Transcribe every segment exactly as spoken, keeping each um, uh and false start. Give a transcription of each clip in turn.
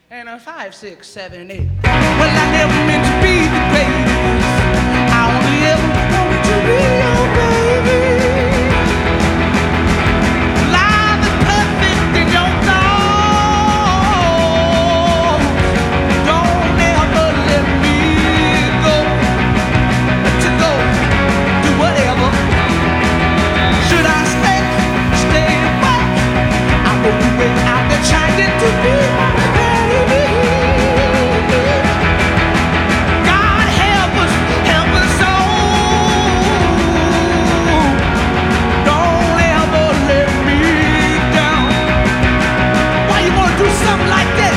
And a five, six, seven, eight. Well, I never meant to be the greatest. I only ever wanted to be your baby. Life is perfect in your thoughts. Don't ever let me go. To go, do whatever. Should I stay, stay away? I will be way out there trying to be my baby. God help us, help us all. Don't ever let me down. Why you wanna do something like that?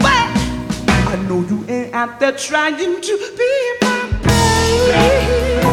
Out there trying to be my baby.